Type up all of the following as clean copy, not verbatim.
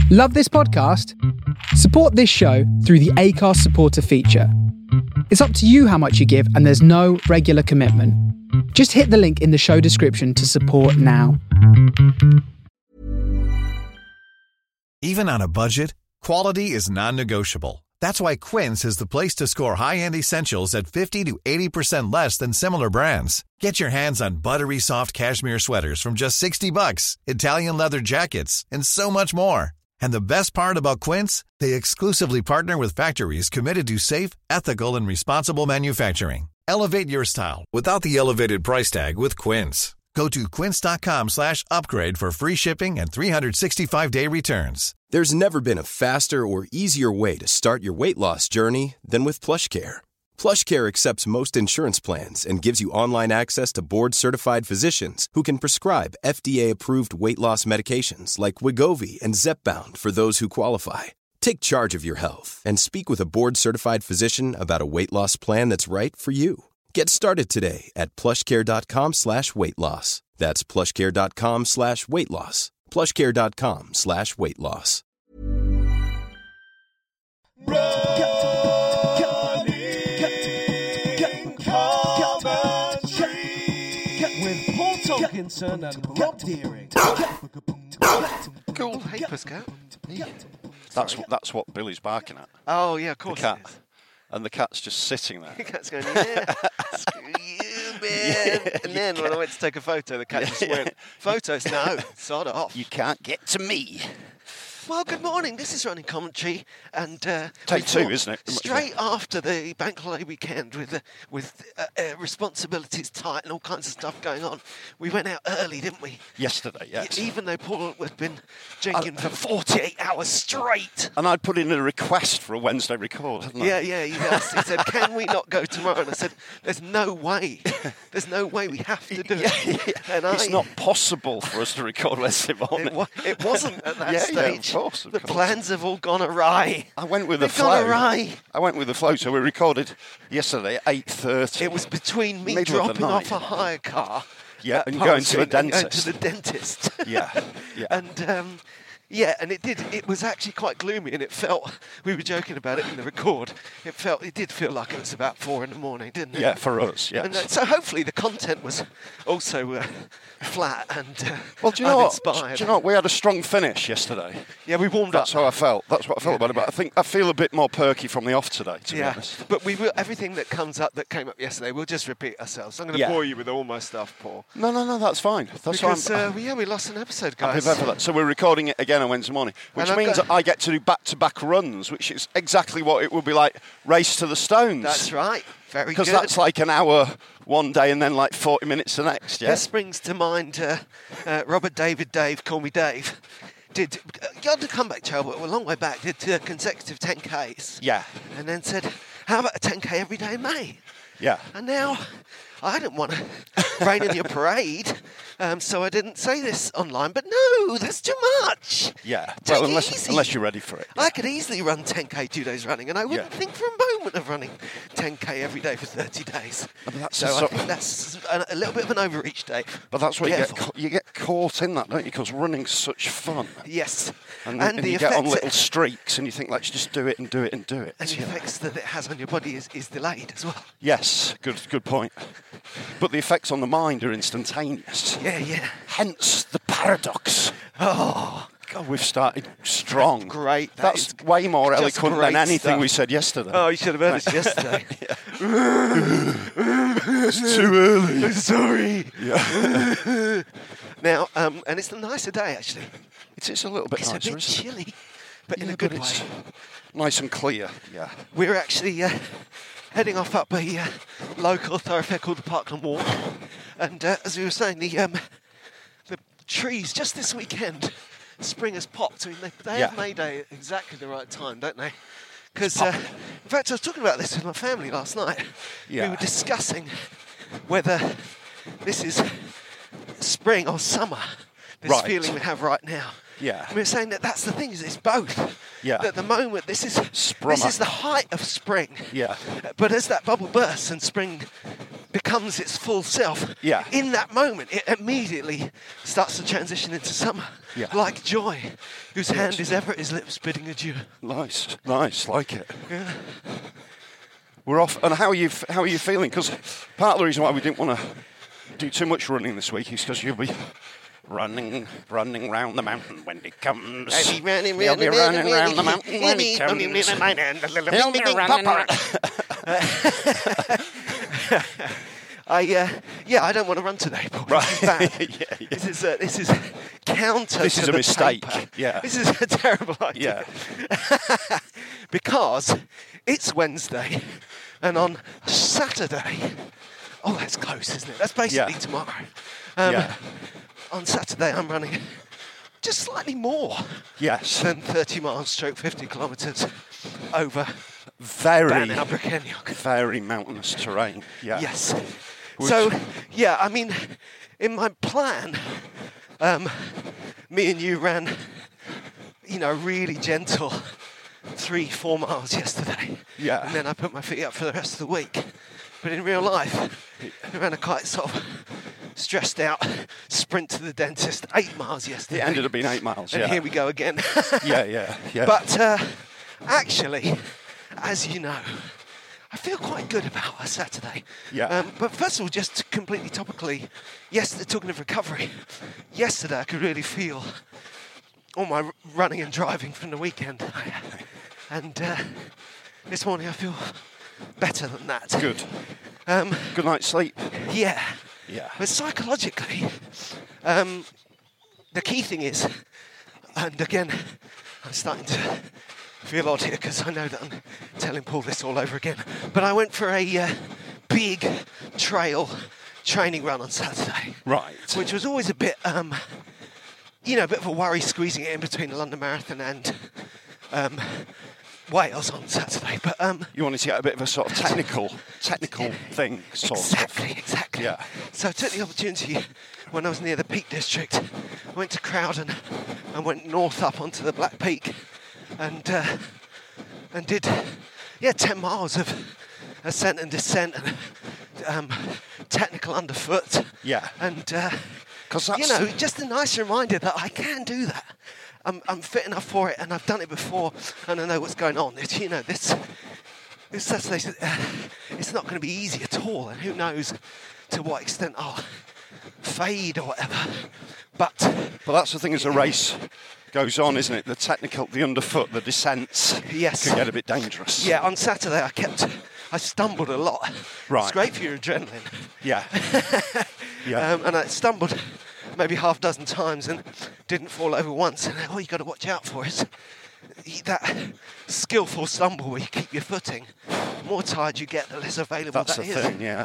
Love this podcast? Support this show through the Acast supporter feature. It's up to you how much you give, and there's no regular commitment. Just hit the link in the show description to support now. Even on a budget, quality is non-negotiable. That's why Quince is the place to score high-end essentials at 50 to 80% less than similar brands. Get your hands on buttery soft cashmere sweaters from just $60, Italian leather jackets, and so much more. And the best part about Quince, they exclusively partner with factories committed to safe, ethical, and responsible manufacturing. Elevate your style without the elevated price tag with Quince. Go to quince.com/upgrade for free shipping and 365-day returns. There's never been a faster or easier way to start your weight loss journey than with PlushCare. PlushCare accepts most insurance plans and gives you online access to board-certified physicians who can prescribe FDA-approved weight loss medications like Wegovy and Zepbound for those who qualify. Take charge of your health and speak with a board-certified physician about a weight loss plan that's right for you. Get started today at plushcare.com/weight loss. That's plushcare.com/weight loss. plushcare.com/weight loss. With Paul Tomkinson and Rob Deering. Cool. Hey, Pascal. That's what Billy's barking at. Oh, yeah, of course. The cat. It is. And the cat's just sitting there. The cat's going, yeah, screw you, man. And then when I went to take a photo, the cat just went, photos? No, sod off. You can't get to me. Well, good morning. This is Running Commentary, and Take two, isn't it? Straight after the bank holiday weekend, with responsibilities tight and all kinds of stuff going on, we went out early, didn't we? Yesterday, yes. Even though Paul had been drinking for 48 hours straight. And I'd put in a request for a Wednesday record, hadn't I? Yeah. He said, "Can we not go tomorrow?" And I said, "There's no way. There's no way. We have to do it." And it's not possible for us to record Wednesday morning. It wasn't at that stage. Of The plans have all gone awry. I went with the They've flow. gone awry. I went with the flow. So we recorded yesterday at 8:30. It was between me Middle of the dropping off night. a hire car. Yeah, and going to a and going dentist. to the dentist. Yeah. And it was actually quite gloomy, and it felt, we were joking about it in the record, it did feel like it was about 4 a.m, didn't it? Yeah, for us, yes. And so hopefully the content was also flat and Well, do you know what? uninspired. Do you know what? We had a strong finish yesterday. Yeah, we warmed That's up. how I felt. That's what I felt about it. But I think I feel a bit more perky from the off today, to be honest. But we will, everything that came up yesterday, we'll just repeat ourselves. I'm going to bore you with all my stuff, Paul. No, that's fine. That's Because fine. we lost an episode, Happy guys. about that. So we're recording it again on Wednesday morning, which And I've means got- that I get to do back-to-back runs, which is exactly what it would be like Race to the Stones. That's right. Very good. Because that's like an hour one day and then like 40 minutes the next, yeah? This brings to mind Robert David Dave, Call Me Dave, did, got the comeback trail, but a long way back, did consecutive 10Ks. Yeah. And then said, how about a 10K every day in May? Yeah. And now, I didn't want to rain in your parade, so I didn't say this online, but no, that's too much. Yeah. Take Well, it easy. unless you're ready for it. I could easily run 10K 2 days running, and I wouldn't think for a moment of running 10K every day for 30 days. That's So I think that's a little bit of an overreach, Dave. But that's where Careful. you get caught in that, don't you? Because running's such fun. Yes. And the you get on effects little streaks and you think, let's just do it and do it and do it. and the effects that it has on your body is delayed as well. Yes, good point. But the effects on the mind are instantaneous. Yeah. Hence the paradox. Oh, God, we've started strong. Great. That's way more just eloquent great than anything stuff. we said yesterday. Oh, you should have heard us yesterday. It's too early. Sorry. Yeah. Now, and it's a nicer day, actually. It's a little bit It's a nicer, bit isn't it? chilly, but in Yeah, a good but way. it's nice and clear, yeah. We're actually heading off up a local thoroughfare called the Parkland Walk. And as we were saying, the trees just this weekend, spring has popped. I mean, they have May Day at exactly the right time, don't they? Because, in fact, I was talking about this with my family last night. Yeah. We were discussing whether this is spring or summer, this Right. feeling we have right now. Yeah. And we were saying that that's the thing, is it's both. Yeah. At the moment, this is Sprummer. the height of spring. Yeah. But as that bubble bursts and spring becomes its full self, Yeah. in that moment, it immediately starts to transition into summer. Yeah. Like joy, whose hand is ever at his lips bidding adieu. Nice, like it. Yeah. We're off. And how are you feeling? Because part of the reason why we didn't want to do too much running this week is because you'll be running round the mountain when it comes. He'll be running round the mountain when it comes. He'll be running round. I don't want to run today, Paul. Right. Yeah. This is counter. This to is a the mistake. paper. Yeah. This is a terrible idea. Yeah. Because it's Wednesday, and on Saturday, that's close, isn't it? That's basically tomorrow. Yeah. On Saturday, I'm running just slightly more Yes. than 30 miles, stroke 50 kilometres over Very Banner-Aberkenyock. very mountainous terrain. Yeah. Yes. So, I mean, in my plan, me and you ran, really gentle 3-4 miles yesterday. Yeah. And then I put my feet up for the rest of the week. But in real life, we ran a quite sort of stressed out sprint to the dentist 8 miles yesterday. It ended up being 8 miles. And here we go again. Yeah. But actually, as you know, I feel quite good about a Saturday. Yeah. But first of all, just completely topically, talking of recovery, yesterday I could really feel all my running and driving from the weekend. And this morning I feel better than that. Good. Good night's sleep. Yeah. Yeah. But psychologically, the key thing is, and again, I'm starting to feel odd here because I know that I'm telling Paul this all over again, but I went for a big trail training run on Saturday. Right. Which was always a bit, a bit of a worry squeezing it in between the London Marathon and Wales on Saturday. But you wanted to get a bit of a sort of technical thing, sort of. Exactly. Yeah. So I took the opportunity when I was near the Peak District. I went to Crowdon and went north up onto the Black Peak and did 10 miles of ascent and descent and technical underfoot. Yeah. And Because that's just a nice reminder that I can do that. I'm fit enough for it, and I've done it before, and I know what's going on. It's, this Saturday, it's not going to be easy at all, and who knows to what extent I'll fade or whatever. But that's the thing as the race goes on, isn't it? The technical, the underfoot, the descents can get a bit dangerous. Yeah, on Saturday I stumbled a lot. Right. It's great for your adrenaline. Yeah. Yeah. And I stumbled maybe half a dozen times and didn't fall over once. And all you got to watch out for is that skillful stumble where you keep your footing. The more tired you get, the less available That's that the is. thing, yeah.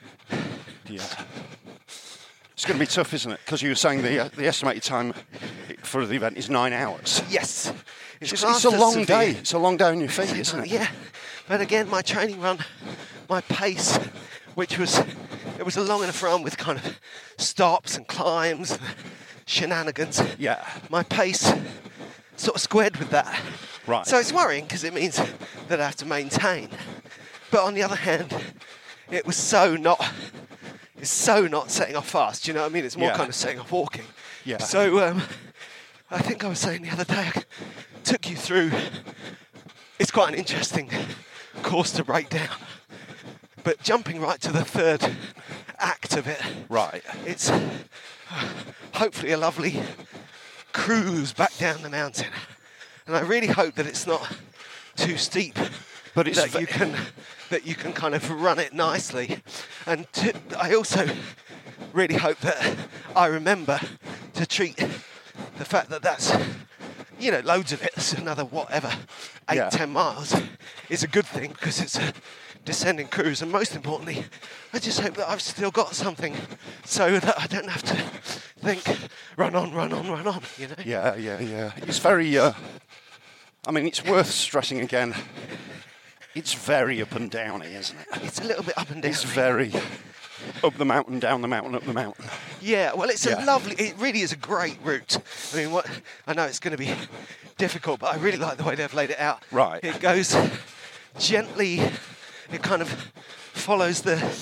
It's going to be tough, isn't it? Because you were saying the estimated time for the event is 9 hours. Yes. It's a long day. It's a long day on your feet, isn't it? Yeah. But again, my training run, my pace, it was a long enough run with kind of stops and climbs and shenanigans. Yeah. My pace sort of squared with that. Right. So it's worrying because it means that I have to maintain. But on the other hand, it's so not setting off fast. Do you know what I mean? It's more kind of setting off walking. Yeah. So I think I was saying the other day, I took you through. It's quite an interesting course to break down. But jumping right to the third act of it, right? It's hopefully a lovely cruise back down the mountain, and I really hope that it's not too steep, but it's that you can kind of run it nicely. And I also really hope that I remember to treat the fact that that's loads of it. It's another 8-10 miles is a good thing because it's a descending cruise, and most importantly, I just hope that I've still got something so that I don't have to think run on. Yeah. It's very. I mean, it's worth stressing again. It's very up and downy, isn't it? It's a little bit up and down. It's very up the mountain, down the mountain, up the mountain. Yeah, well, it's a lovely. It really is a great route. I mean, I know it's going to be difficult, but I really like the way they've laid it out. Right. It goes gently. It kind of follows the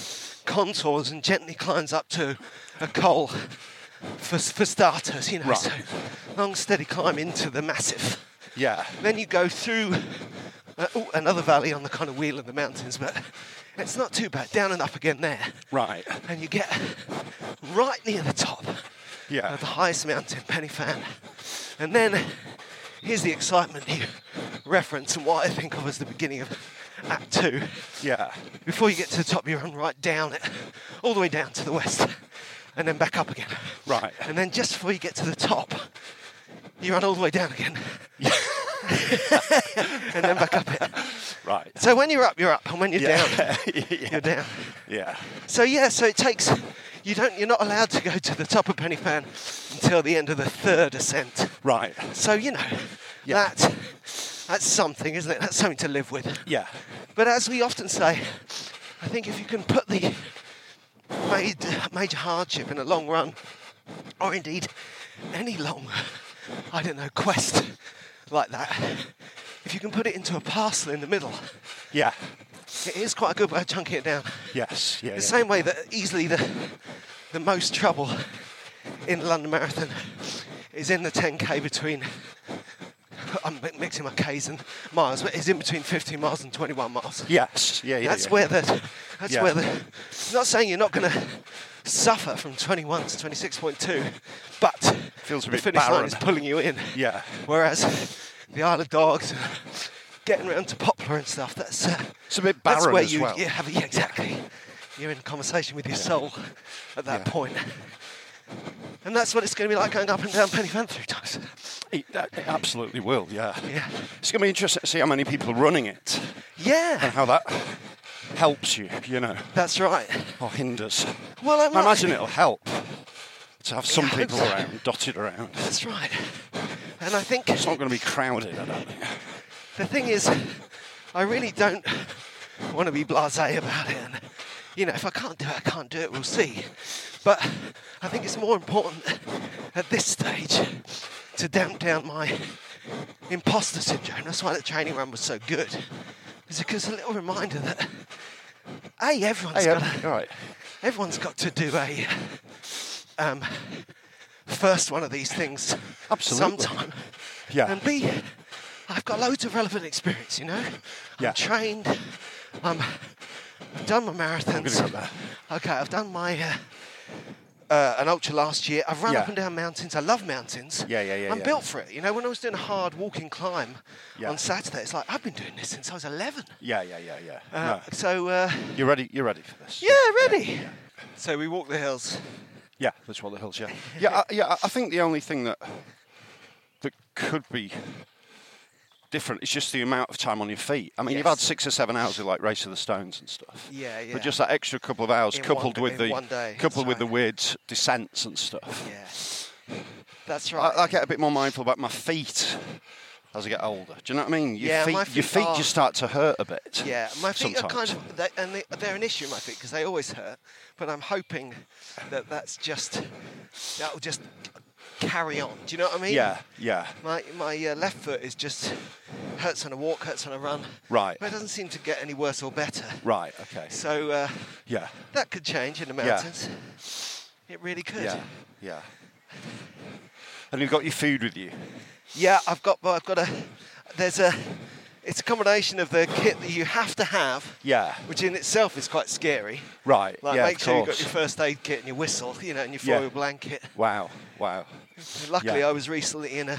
contours and gently climbs up to a col for starters, you know. Right. So long, steady climb into the massif. Yeah. Then you go through another valley on the kind of wheel of the mountains, but it's not too bad. Down and up again there. Right. And you get right near the top Yeah. of the highest mountain, Pen y Fan. And then here's the excitement you reference and what I think of as the beginning of Act 2. Yeah. Before you get to the top, you run right down it, all the way down to the west, and then back up again. Right. And then just before you get to the top, you run all the way down again. And then back up it. Right. So when you're up, you're up, and when you're down, you're down. Yeah. So it takes. You're not allowed to go to the top of Pen y Fan until the end of the third ascent. Right. So Yeah. that's something, isn't it? That's something to live with. Yeah. But as we often say, I think if you can put the major hardship in a long run, or indeed any long, quest like that, if you can put it into a parcel in the middle, Yeah. it is quite a good way of chunking it down. Yes. Yeah. The same way that easily the most trouble in the London Marathon is in the 10K between, I'm mixing my Ks and miles, but it's in between 15 miles and 21 miles. Yes. Yeah. Yeah. That's yeah. where the, not saying you're not going to suffer from 21 to 26.2, but Feels a the bit finish line barren. is pulling you in. Yeah. Whereas the Isle of Dogs, getting around to Poplar and stuff, that's It's a bit that's barren where as you well. exactly. You're in conversation with your soul at that point. And that's what it's going to be like going up and down Pen y Fan 3 times. It absolutely will. Yeah. Yeah. It's going to be interesting to see how many people are running it and Yeah, how that helps you. You know, that's right. or hinders. Well, I imagine it'll help to have some Yeah, I hope people so. around, dotted around. That's right. And I think It's not going to be crowded, I don't think. the thing is, I really don't want to be blasé about it. And, if I can't do it, I can't do it. We'll see. But I think it's more important at this stage to damp down my imposter syndrome. That's why the training run was so good. Is because a little reminder that everyone's got to do a first one of these things Absolutely. sometime. Yeah. And B, I've got loads of relevant experience, Yeah. I'm trained. I've done my marathons. I'm gonna go there. Okay, I've done my an ultra last year. I've run Yeah. up and down mountains. I love mountains. Yeah. I'm built for it. When I was doing a hard walking climb Yeah. on Saturday, it's like I've been doing this since I was 11. Yeah. No. So You're ready. You're ready for this. yeah, ready. So we walk the hills. Yeah, that's what the hills. Yeah. I think the only thing that could be different is just the amount of time on your feet. I mean, you've had 6 or 7 hours of like Race of the Stones and stuff. Yeah. But just that extra couple of hours, In coupled one- with in one day, coupled that's with the right. weird descents and stuff. Yeah. That's right. I get a bit more mindful about my feet as I get older. Do you know what I mean? Yeah, my your feet feet are- just start to hurt a bit. Yeah, my feet sometimes. are kind of, they're an issue, my feet, because they always hurt. But I'm hoping that'll just carry on. Do you know what I mean? Yeah. My left foot is just hurts on a walk, hurts on a run. Right. But it doesn't seem to get any worse or better. Right. Okay. So Yeah. that could change in the mountains. It really could. Yeah. And you've got your food with you. Yeah, I've got it's a combination of the kit that you have to have. Yeah. Which in itself is quite scary. Right. Like yeah. make of sure you've got course. your first aid kit and your whistle, and your Yeah. foil blanket. Wow. Luckily, Yeah. I was recently in a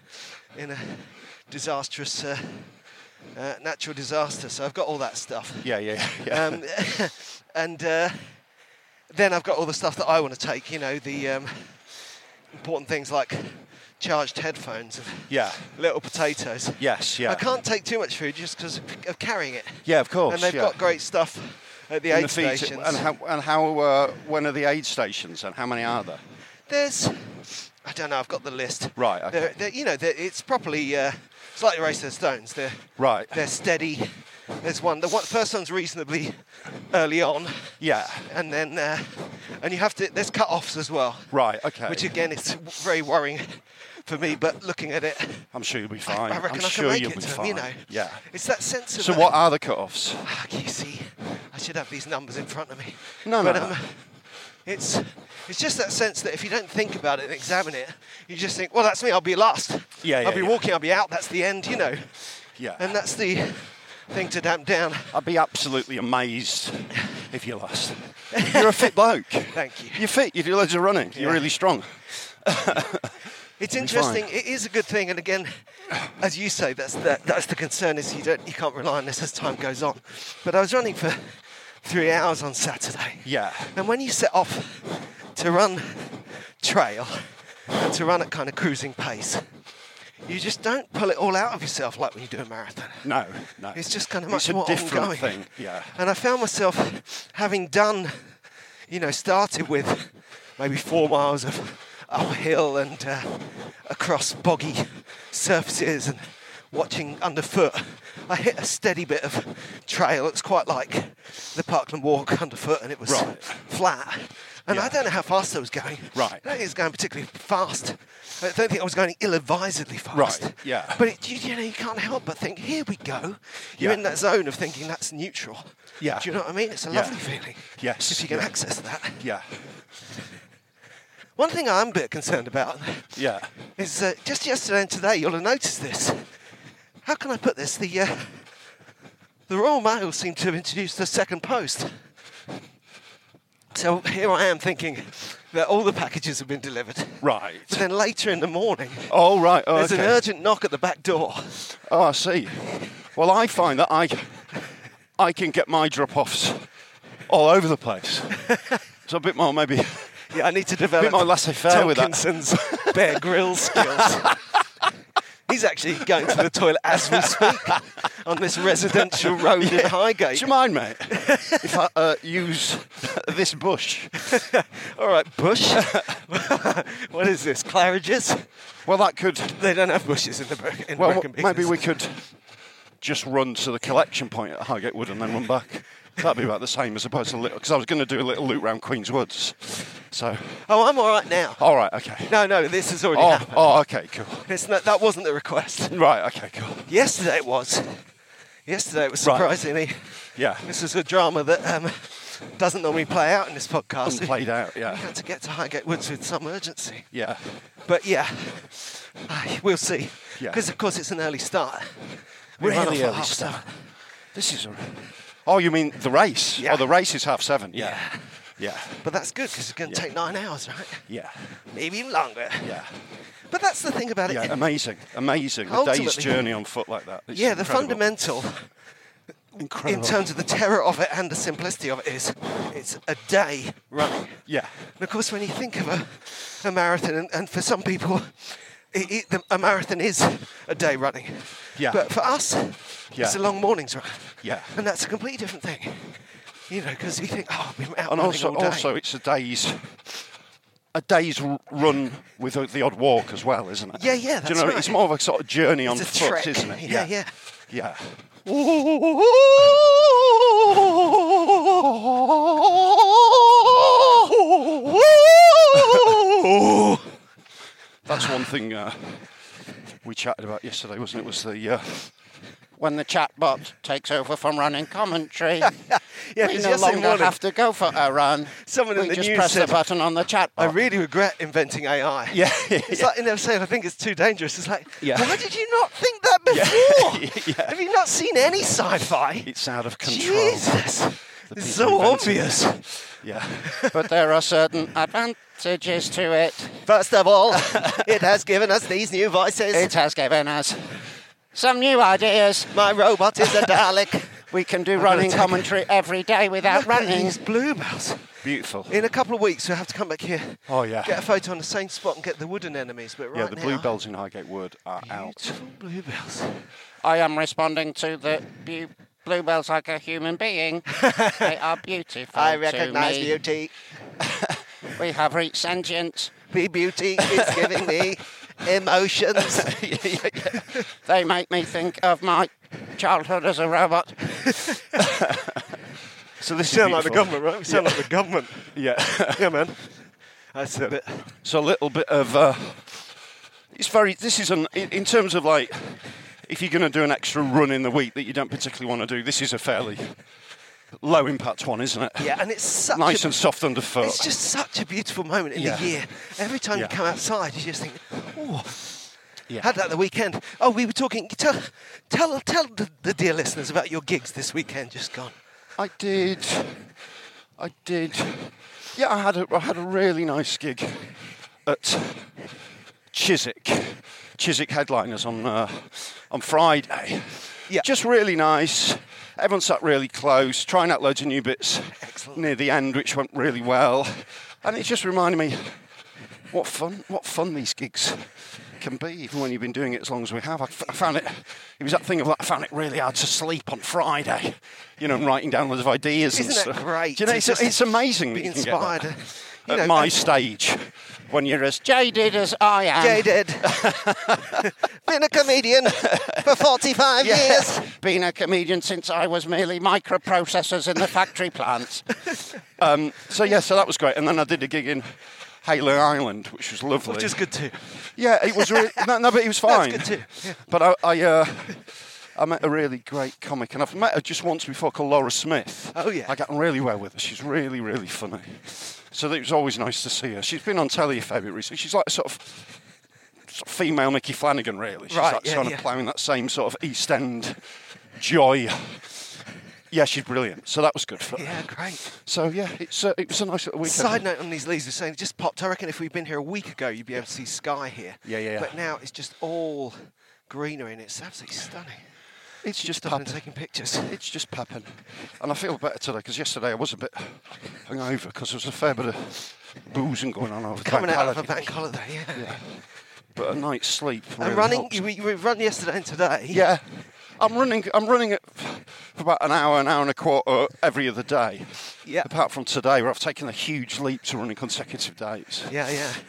disastrous natural disaster, so I've got all that stuff. Yeah. And then I've got all the stuff that I want to take. The important things like charged headphones and Yeah. little potatoes. Yes. Yeah. I can't take too much food just because of carrying it. Yeah. Of course. And they've got great stuff at the In aid the feet. stations. And how? When are the aid stations? And how many are there? There's, I don't know. I've got the list. Right, okay. It's properly. It's like the Race of the Stones. Right. They're steady. There's one. The first one's reasonably early on, Yeah. and then and you have to. There's cut-offs as well. Right. Okay. Which again, it's very worrying for me. But looking at it, I'm sure you'll be I fine. reckon I'm I sure can make you'll it be to them. fine. Yeah. It's that sense of. So what are the cut-offs? You see, I should have these numbers in front of me. No. It's just that sense that if you don't think about it and examine it, you just think, well, that's me, I'll be last. I'll be walking, I'll be out, that's the end, you know. Yeah. And that's the thing to damp down. I'd be absolutely amazed if you lost. You're a fit bloke. Thank you. You're fit, you do loads of running, you're really strong. It's interesting. It is a good thing, and again, as you say, that's the concern is you can't rely on this as time goes on. But I was running for 3 hours on Saturday. Yeah. And when you set off to run trail and to run at kind of cruising pace, you just don't pull it all out of yourself like when you do a marathon. No. It's just kind of much more It's a different ongoing thing. Yeah. And I found myself having done, started with maybe 4 miles of uphill and across boggy surfaces and watching underfoot. I hit a steady bit of trail. It's quite like the Parkland Walk underfoot, and it was flat. And I don't know how fast I was going. Right. I don't think it was going particularly fast. I don't think I was going ill-advisedly fast. Right, yeah. But you can't help but think, here we go. You're in that zone of thinking that's neutral. Yeah. Do you know what I mean? It's a lovely feeling. Yes. If you can access that. Yeah. One thing I'm a bit concerned about is just yesterday and today, you'll have noticed this. How can I put this? The Royal Mail seem to have introduced a second post. So here I am thinking that all the packages have been delivered. Right. But then later in the morning, Oh, right. Oh, there's an urgent knock at the back door. Oh, I see. Well, I find that I can get my drop-offs all over the place. So a bit more maybe... Yeah, I need to develop more laissez-faire with that. Tomkinson's Bear Grylls skills. He's actually going to the toilet as we speak on this residential road in Highgate. Do you mind, mate, if I use this bush? All right, bush. What is this, Claridge's? Well, that could... They don't have bushes in Brecon Beacons. Maybe we could just run to the collection point at Highgate Wood and then run back. That'd be about the same as opposed to a little... Because I was going to do a little loop round Queen's Woods. So... Oh, I'm all right now. All right, okay. No, this has already happened. Oh, okay, cool. That wasn't the request. Right, okay, cool. Yesterday it was surprisingly... Yeah. This is a drama that doesn't normally play out in this podcast. Played out, yeah. We had to get to Highgate Woods with some urgency. Yeah. But yeah, we'll see. Yeah. Because of course it's an early start. We're run really off at early 7:30. start. This is... Oh, you mean the race? Yeah. Oh, the race is 7:30. Yeah. Yeah. But that's good because it's going to take 9 hours, right? Yeah. Maybe even longer. Yeah. But that's the thing about it. Yeah, amazing. A day's Ultimately- journey on foot like that. It's The incredible. fundamental, Incredible. in terms of the terror of it and the simplicity of it, is it's a day running. Yeah. And of course, when you think of a marathon, and for some people, a marathon is a day running. Yeah. But for us, it's a long morning's run. Yeah. And that's a completely different thing. Because you think, I've been out And running all day. also it's a day's run with the odd walk as well, isn't it? Yeah, that's Do you know, right. it's more of a sort of journey on It's a foot, trek. isn't it? Yeah. Yeah. That's one thing we chatted about yesterday, wasn't it? Was the when the chatbot takes over from running commentary, Yeah, we 'cause no yesterday longer morning, have to go for a run. someone in we the just news press the said, button on the chatbot. I really regret inventing AI. Yeah. It's like, saying, I think it's too dangerous. It's like, Yeah. why did you not think that before? Yeah. Have you not seen any sci-fi? It's out of control. Jesus. It's so people obvious. Yeah. But there are certain advantages to it. First of all, it has given us these new voices. It has given us some new ideas. My robot is a Dalek. We can do gotta running take- commentary every day without Look at running. these bluebells. Beautiful. In a couple of weeks, we'll have to come back here. Oh, yeah. Get a photo on the same spot and get the wooden enemies. But right Yeah, the now, bluebells in Highgate Wood are out. beautiful bluebells. I am responding to the bluebells like a human being. They are beautiful I recognise beauty. We have reached sentience. The beauty is giving me emotions. They make me think of my childhood as a robot. So this We sound is like the beautiful. government, right? We sound like the government. Yeah. Yeah, man. I said it. So a little bit of in terms of like, if you're going to do an extra run in the week that you don't particularly want to do, this is a fairly low impact one, isn't it? Yeah, and it's such nice and soft underfoot. It's just such a beautiful moment in the year. Every time you come outside, you just think, oh. Yeah. Had that the weekend. Oh, we were talking. Tell the dear listeners about your gigs this weekend just gone. I did. Yeah, I had a really nice gig at Chiswick Headliners on Friday. Yeah. Just really nice. Everyone sat really close, trying out loads of new bits. Excellent. Near the end, which went really well. And it just reminded me what fun these gigs can be, even when you've been doing it as long as we have. I found it was that thing of like, I found it really hard to sleep on Friday, and writing down loads of ideas. Isn't and that stuff. great? Do you know, it's amazing. Be that you inspired. Can get that at my stage, when you're as jaded as I am. Jaded. Been a comedian for 45 years. Been a comedian since I was merely microprocessors in the factory plants. So that was great. And then I did a gig in Halo Island, which was lovely. Which is good too. Yeah, it was really... no, but it was fine. That's good too. Yeah. But I met a really great comic, and I've met her just once before, called Laura Smith. Oh, yeah. I got on really well with her. She's really, really funny. So it was always nice to see her. She's been on telly a fair bit recently. She's like a sort of female Mickey Flanagan, really. She's kind of ploughing that same sort of East End joy. Yeah, she's brilliant. So that was good for her. Yeah, great. So, it was a nice little weekend. Side note on these leaves, was saying, just popped. I reckon if we'd been here a week ago, you'd be able to see sky here. Yeah. But now it's just all greenery, and it's absolutely stunning. It's just stopping and taking pictures. It's just pepping. And I feel better today, because yesterday I was a bit hungover, because there was a fair bit of boozing going on over Coming bank out holiday. of a bank holiday, yeah. But a night's sleep really And running, helps. you run yesterday and today? Yeah. I'm running it for about an hour and a quarter every other day. Yeah. Apart from today, where I've taken a huge leap to running consecutive days. Yeah.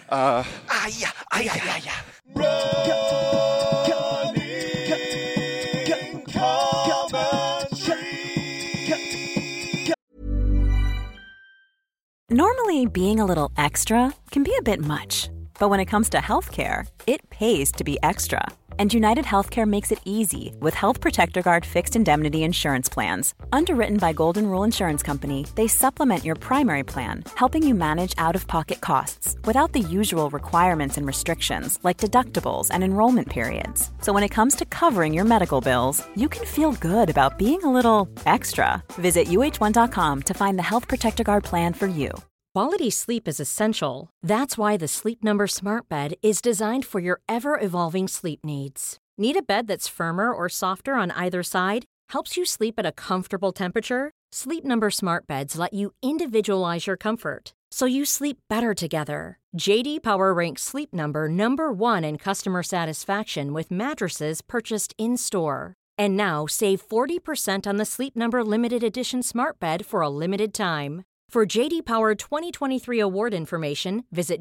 Normally, being a little extra can be a bit much. But when it comes to healthcare, it pays to be extra. And United Healthcare makes it easy with Health Protector Guard fixed indemnity insurance plans. Underwritten by Golden Rule Insurance Company, they supplement your primary plan, helping you manage out-of-pocket costs without the usual requirements and restrictions like deductibles and enrollment periods. So when it comes to covering your medical bills, you can feel good about being a little extra. Visit uh1.com to find the Health Protector Guard plan for you. Quality sleep is essential. That's why the Sleep Number Smart Bed is designed for your ever-evolving sleep needs. Need a bed that's firmer or softer on either side? Helps you sleep at a comfortable temperature? Sleep Number Smart Beds let you individualize your comfort, so you sleep better together. J.D. Power ranks Sleep Number number 1 in customer satisfaction with mattresses purchased in-store. And now, save 40% on the Sleep Number Limited Edition Smart Bed for a limited time. For J.D. Power 2023 award information, visit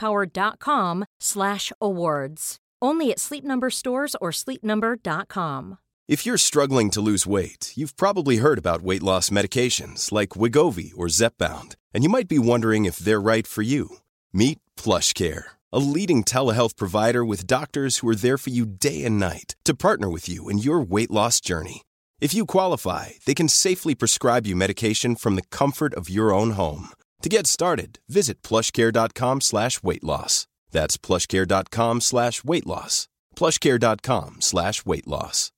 jdpower.com/awards. Only at Sleep Number stores or sleepnumber.com. If you're struggling to lose weight, you've probably heard about weight loss medications like Wegovy or Zepbound, and you might be wondering if they're right for you. Meet PlushCare, a leading telehealth provider with doctors who are there for you day and night to partner with you in your weight loss journey. If you qualify, they can safely prescribe you medication from the comfort of your own home. To get started, visit plushcare.com/weightloss. That's plushcare.com/weightloss. plushcare.com/weightloss.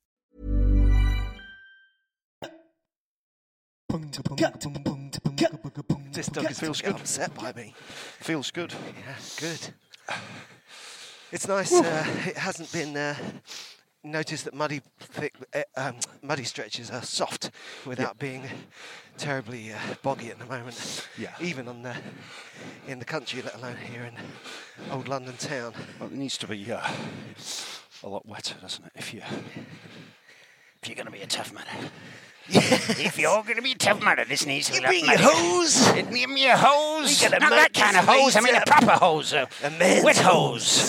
This dog feels good. Upset by me. Feels good. Yeah, good. It's nice. It hasn't been... Notice that muddy stretches are soft without being terribly boggy at the moment. Yeah. Even in the country, let alone here in old London town. Well, it needs to be a lot wetter, doesn't it? If you're going to be a tough man. If you're going to be a tough man, this needs to be Give me your hose. Give me a hose. We gotta Not that kind of hose. I mean a proper hose. A man's wet hose.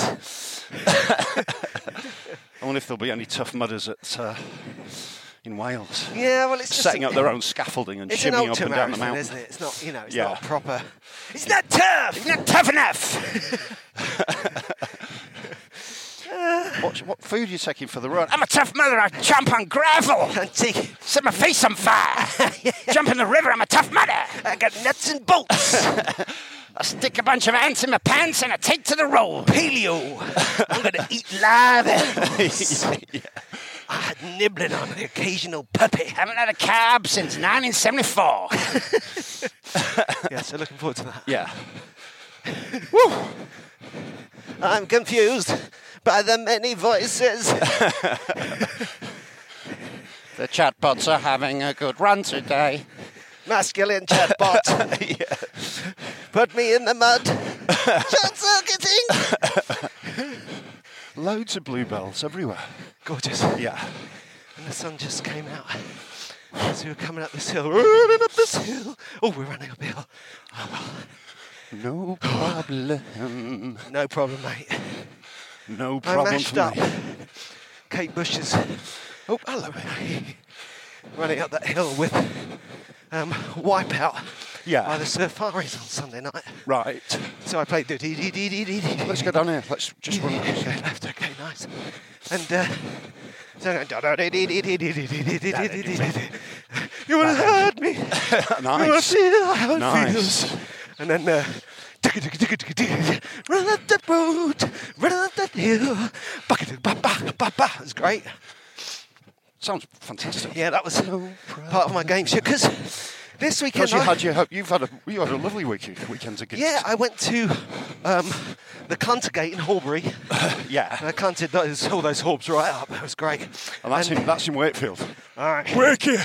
I wonder if there'll be any tough mudders in Wales. Yeah, well, it's just setting up their own scaffolding and shimmying up and down the mountain, isn't it? It's not, it's not proper. It's not tough. It's not tough enough. What food are you taking for the run? I'm a tough mother. I jump on gravel. Set my face on fire. Jump in the river. I'm a tough mother. I got nuts and bolts. I stick a bunch of ants in my pants and I take to the road. Paleo. I'm going to eat live animals. I had nibbling on the occasional puppy. Haven't had a carb since 1974. Yeah, so looking forward to that. Yeah. Woo! I'm confused by the many voices. The chatbots are having a good run today. Masculine chatbot. Yeah. Put me in the mud. Short circuiting. Loads of bluebells everywhere. Gorgeous. Yeah. And the sun just came out as we were coming up this hill. Running up this hill. Oh, we're running up the hill. Oh, well. No problem. No problem, mate. No problem I mashed for up me. Kate Bush's. Oh, hello. Running up that hill with Wipeout by the Surfaris on Sunday night. Right. So I played the dee. Let's go down here. Let's just run. Okay, left. Okay, nice. And so I'm going, you want to hurt me? Nice. You want to feel how it Nice. feels? And then run up that road, run up that hill. It was great. Sounds fantastic. Yeah, that was part of my game show because this weekend You've had a lovely weekend to get. Yeah, I went to the Cunter Gate in Horbury. Yeah. And I cunted all those horbs right up. It was great. And that's in Wakefield. All right. Wakey.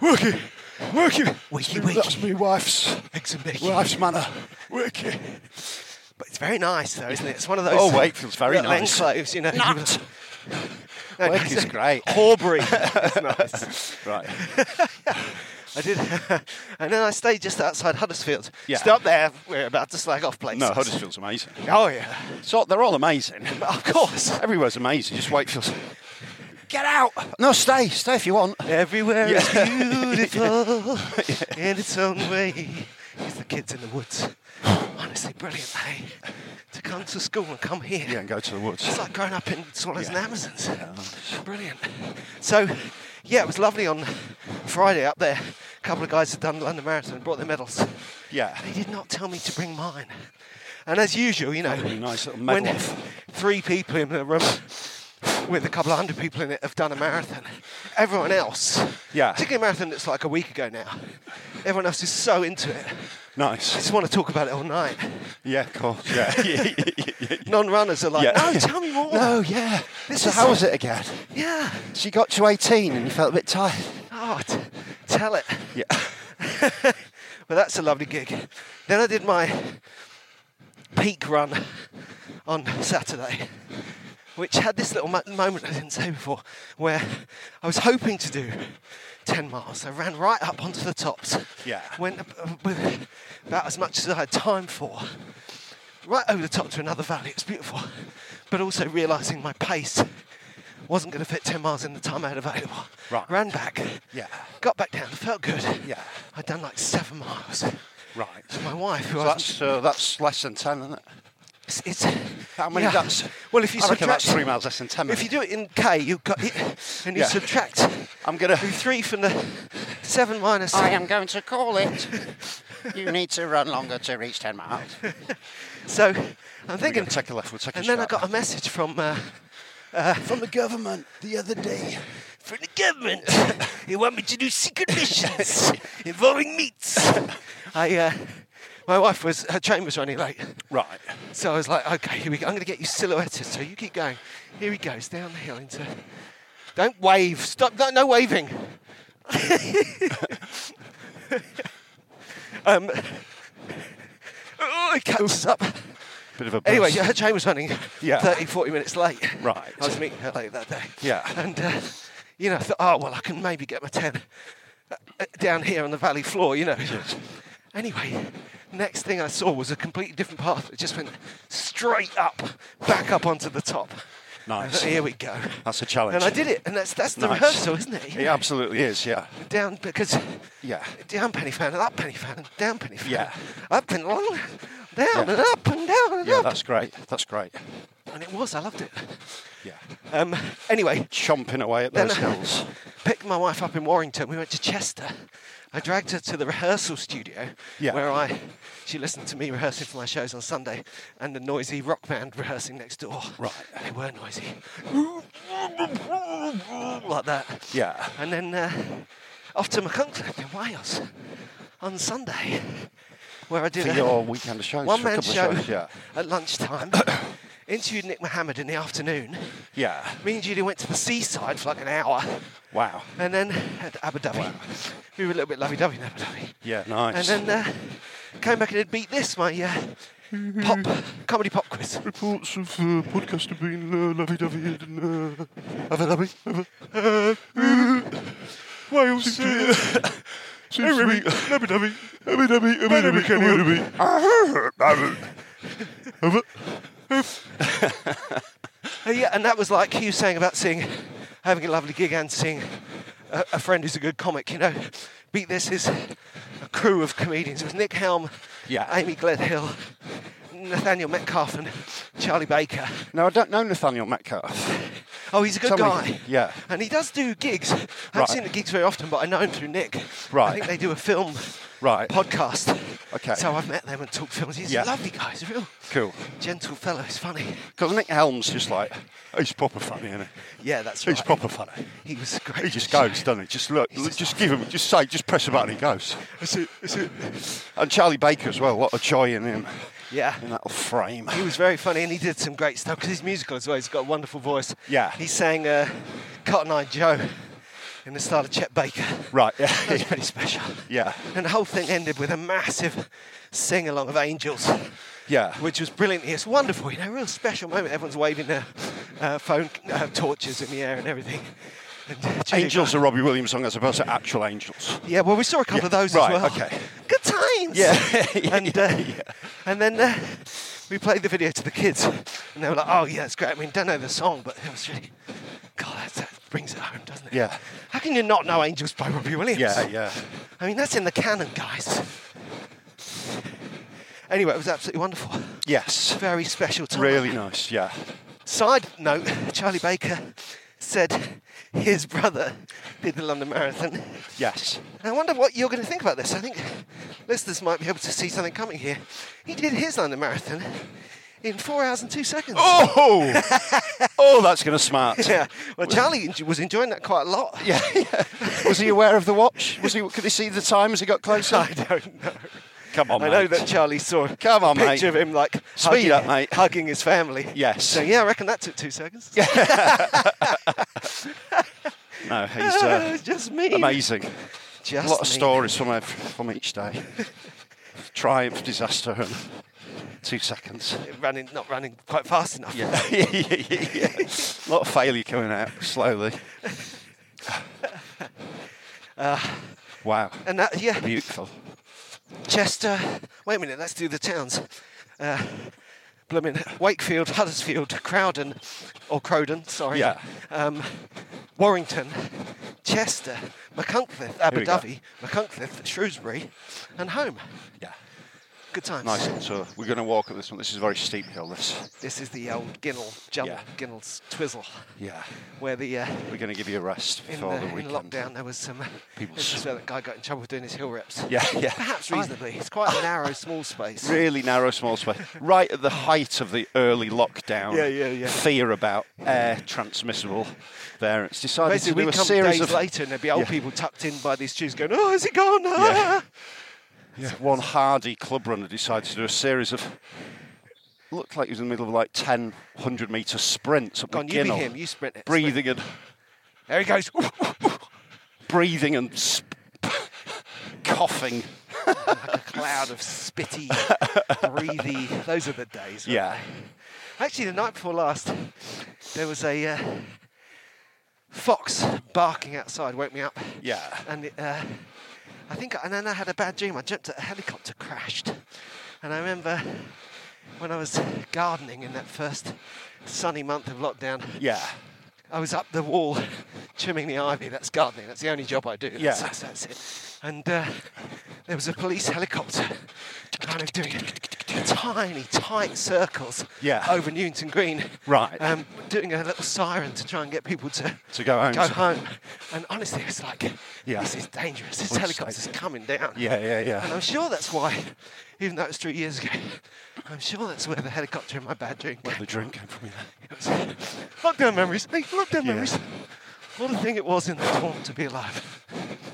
Wakey. That's my wife's manor. Wakey. But it's very nice, though, isn't it? It's one of those. Oh, Wakefield's very little nice. enclaves, you know. Not. Wakey's great. Horbury. It's nice. Right. I did, and then I stayed just outside Huddersfield. Yeah. Stop there. We're about to slag off places. No, Huddersfield's amazing. Oh yeah. So they're all amazing. Of course. Everywhere's amazing. Just Wakefield's. Get out. No, stay if you want. Everywhere is beautiful in its own way. It's the kids in the woods. Honestly, brilliant, hey? To come to school and come here. Yeah, and go to the woods. It's like growing up in Swallows and Amazons. Brilliant. So, yeah, it was lovely on Friday up there. A couple of guys had done London Marathon and brought their medals. Yeah. They did not tell me to bring mine. And as usual, you know, nice little medal when off. 3 people in a room with a couple of 100 people in it have done a marathon, everyone else, particularly a marathon that's like a week ago now, everyone else is so into it. Nice. I just want to talk about it all night. Yeah, of course. Yeah. Non-runners are like, no, tell me more. No, yeah. So how was it again? Yeah. So you got to 18 and you felt a bit tired? Oh, tell it. Yeah. Well, that's a lovely gig. Then I did my peak run on Saturday, which had this little moment I didn't say before, where I was hoping to do 10 miles. I ran right up onto the tops. Yeah. Went with about as much as I had time for. Right over the top to another valley. It was beautiful. But also realising my pace wasn't going to fit 10 miles in the time I had available. Right. Ran back. Yeah. Got back down. Felt good. Yeah. I'd done like 7 miles. Right. So my wife, who that's less than 10, isn't it? It's how many? That's well. If you I reckon subtract, that's 3 miles less than 10 minutes. If you do it in K, you got it, and you subtract. I'm gonna do 3 from the 7 minus. I am going to call it. You need to run longer to reach 10 miles. So I'm thinking. Take a left. We'll take a and straight. then I got a message from the government the other day. From the government, they want me to do secret missions involving meats. My wife her train was running late. Right. So I was like, okay, here we go. I'm going to get you silhouetted. So you keep going. Here he goes down the hill into. Don't wave. Stop. No waving. It catches up. Bit of a buzz. Anyway, her train was running 30, 40 minutes late. Right. I was meeting her late that day. Yeah. And, I thought, oh, well, I can maybe get my 10 down here on the valley floor, you know. Anyway, next thing I saw was a completely different path. It just went straight up, back up onto the top. Nice. Here we go. That's a challenge. And I did it, and that's the rehearsal, isn't it? It absolutely is, yeah. Down, because... Yeah. Down penny fan, and up penny fan, and down penny fan. Yeah. Up and along, down and up and down and yeah, up. that's great. That's great. And it was. I loved it. Yeah. Anyway, Chomping away at then those I hills. picked my wife up in Warrington. We went to Chester. I dragged her to the rehearsal studio where she listened to me rehearsing for my shows on Sunday and the noisy rock band rehearsing next door. Right. They were noisy. Like that. Yeah. And then off to Machynlleth in Wales on Sunday, where I did For your weekend of shows. one-man for a couple of show shows, at lunchtime. Interviewed Nick Mohammed in the afternoon. Yeah. Me and Judy went to the seaside for like an hour. Wow. And then at Abu Dhabi. We were a little bit lovey-dovey in Abu Dhabi. Yeah, nice. And then came back and did Beat This, my comedy pop quiz. Reports of podcast have been lovey-dovey in Abu Dhabi. Wales seems to be lovey-dovey. Yeah, and that was like he was saying about having a lovely gig and seeing a friend who's a good comic, you know. Beat This is a crew of comedians. It was Nick Helm, Amy Gledhill, Nathaniel Metcalf and Charlie Baker. No, I don't know Nathaniel Metcalf. Oh, he's a good guy. Yeah. And he does do gigs. I haven't seen the gigs very often, but I know him through Nick. Right. I think they do a film podcast. Okay. So I've met them and talked films. He's a lovely guy. He's a real gentle fellow. He's funny. Because Nick Helm's just like, he's proper funny, isn't he? Yeah, that's right. He's proper funny. He was great. He just goes, doesn't he? Just look, just give him, just press a button, he goes. That's it. And Charlie Baker as well, what a joy in him. Yeah. In that little frame. He was very funny and he did some great stuff because he's musical as well. He's got a wonderful voice. Yeah. He sang Cotton Eye Joe in the style of Chet Baker. Right, yeah. That was pretty special. Yeah. And the whole thing ended with a massive sing-along of Angels. Yeah. Which was brilliant. It's wonderful, you know, a real special moment. Everyone's waving their phone torches in the air and everything. And Angels, a Robbie Williams song as opposed to actual angels. Yeah, well, we saw a couple of those as well. Okay. Good times. Yeah. And then we played the video to the kids, and they were like, "Oh yeah, it's great." I mean, don't know the song, but it was really, God, that brings it home, doesn't it? Yeah. How can you not know Angels by Robbie Williams? Yeah. I mean, that's in the canon, guys. Anyway, it was absolutely wonderful. Yes. Very special time. Really nice, yeah. Side note, Charlie Baker said his brother did the London Marathon. Yes. And I wonder what you're going to think about this. I think listeners might be able to see something coming here. He did his London Marathon in 4 hours and 2 seconds. Oh! Oh, that's going to smart. Yeah. Well, Charlie was enjoying that quite a lot. Yeah. Was he aware of the watch? Could he see the time as he got closer? I don't know. Come on, I mate. know that Charlie saw Come on, a picture mate. of him like Speed up, mate. hugging his family. Yes. So yeah, I reckon that took 2 seconds. No, he's It's just me. amazing. Just a lot of me. stories from each day. Triumph, disaster, and 2 seconds. Not running quite fast enough. Yeah. A lot of failure coming out slowly. Wow. And that, yeah. Beautiful. Chester. Wait a minute. Let's do the towns. Blooming Wakefield, Huddersfield, Crowden, sorry. Yeah. Warrington, Chester, Machynlleth, Abu we go. Dhabi, Machynlleth, Shrewsbury, and home. Yeah. Good times. Nice. So we're going to walk up this one. This is a very steep hill, this. This is the old Ginnell jump, Yeah. Ginnell's Twizzle, Yeah. where the We're going to give you a rest in before the in weekend. lockdown there was some. People This is where that guy got in trouble with doing his hill reps. Yeah. Perhaps reasonably. It's quite a narrow, small space. Really narrow, small space. Right at the height of the early lockdown. Yeah. Fear about air transmissible there. It's decided Basically, to do we'd a come series days of later and there'd be old Yeah. people tucked in by these tubes going, "Oh, has it gone?" Ah. Yeah. One hardy club runner decided to do a series of, looked like he was in the middle of like 10, 100-metre sprints up Go on, the you be Ginnell. him. You sprint it. Breathing and There he goes. breathing and coughing. Like a cloud of spitty, breathy. Those are the days. Right? Yeah. Actually, the night before last, there was a fox barking outside. Woke me up. Yeah. And and then I had a bad dream. I dreamt that a helicopter crashed. And I remember when I was gardening in that first sunny month of lockdown, Yeah. I was up the wall trimming the ivy. That's gardening. That's the only job I do. Yeah. That's it. And there was a police helicopter kind of doing tiny, tight circles over Newington Green. Right. Doing a little siren to try and get people to go home. And honestly, it's like, this is dangerous. This helicopter's coming down. Yeah. And I'm sure that's why, even though it was 3 years ago, I'm sure that's where the helicopter in my bad dream came Where the drink came from, Lockdown memories. Hey, lockdown memories. What a thing it was in the dawn to be alive.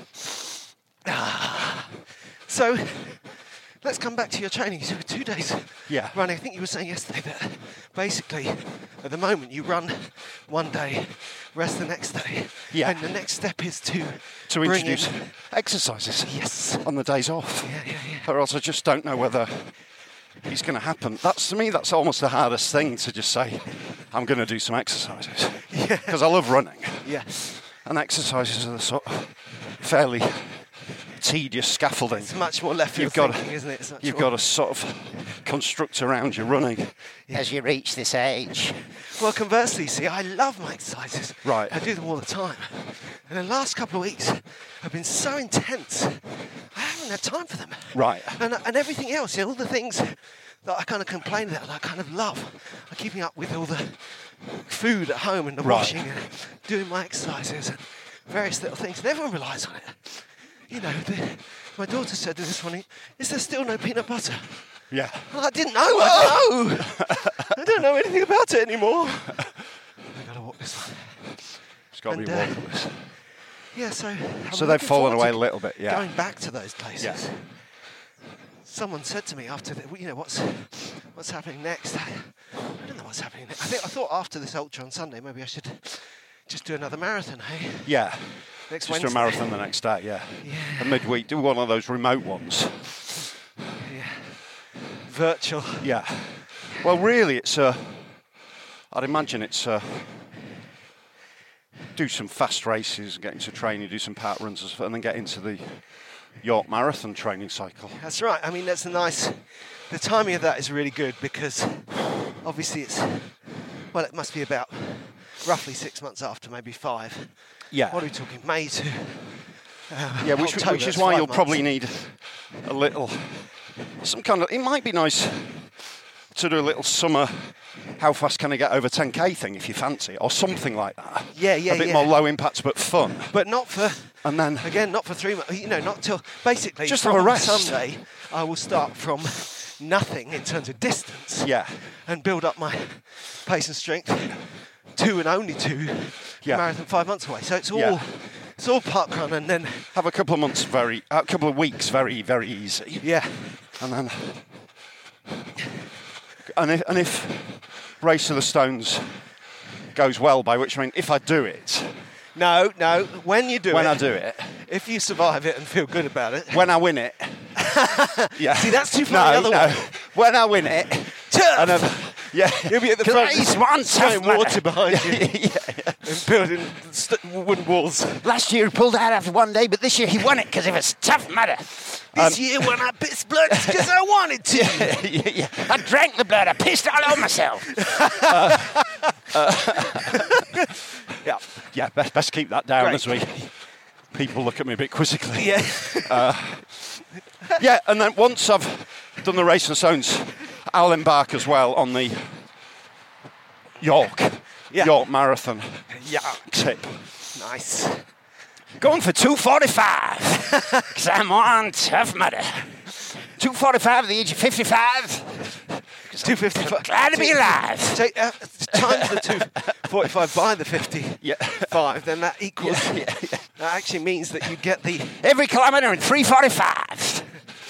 So, let's come back to your training. So 2 days running. I think you were saying yesterday that basically, at the moment, you run one day, rest the next day. Yeah. And the next step is to introduce exercises. Yes. On the days off. Yeah. Or else I just don't know whether it's going to happen. To me, that's almost the hardest thing, to just say, I'm going to do some exercises. Yeah. Because I love running. Yeah. And exercises are the sort of fairly tedious scaffolding. It's much more left field thinking, isn't it? You've got to sort of construct around your running as you reach this age. Well, conversely, see, I love my exercises. Right. I do them all the time. And the last couple of weeks have been so intense, I haven't had time for them. Right. And everything else, all the things that I kind of complain about and I kind of love. I'm keeping up with all the food at home and the washing and doing my exercises and various little things. And everyone relies on it. You know, my daughter said to this morning, is there still no peanut butter? Yeah. Well, I didn't know. I don't know anything about it anymore. I've got to walk this one. It's got to be walkable. Yeah, so they've fallen away a little bit, going back to those places. Yeah. Someone said to me after, what's happening next? I don't know what's happening next. I thought after this ultra on Sunday, maybe I should just do another marathon, hey? Yeah. Next Just Wednesday. do a marathon the next day, yeah. And midweek, do one of those remote ones. Yeah. Virtual. Yeah. Well, really, I'd imagine it's do some fast races, get into training, do some park runs, and then get into the York Marathon training cycle. That's right. I mean, that's the timing of that is really good because obviously it must be about roughly 6 months after, maybe 5. Yeah. What are we talking? May to October, which is why you'll probably need a little, some kind of, it might be nice to do a little summer, how fast can I get over 10k thing if you fancy, or something like that. Yeah. A bit more low impact but fun. But not for, and then again, not for 3 months, not till, basically, just from have a rest. Sunday, I will start from nothing in terms of distance. Yeah. And build up my pace and strength to and only to marathon 5 months away. So it's all park run, and then have a couple of weeks very, very easy. Yeah. And then if Race of the Stones goes well, by which I mean if I do it. No, when I do it. If you survive it and feel good about it. When I win it. Yeah. See, that's too far the other way. When I win it. You'll be at the front. He's one tough water behind you. And building wooden walls. Last year he pulled out after one day, but this year he won it because it was tough matter. This year when I pissed blood, it's because I wanted to. Yeah. I drank the blood. I pissed all over myself. Yeah. Best keep that down as people look at me a bit quizzically. Yeah. And then once I've done the Race of the Stones, I'll embark as well on the York Marathon tip. Nice. Going for 2:45 because I'm on Tough Mudder. 2:45 at the age of 55. 2:55. Glad to be alive. Take times the 2:45 by the 55, then that equals. That actually means that you get the every kilometre in 3:45.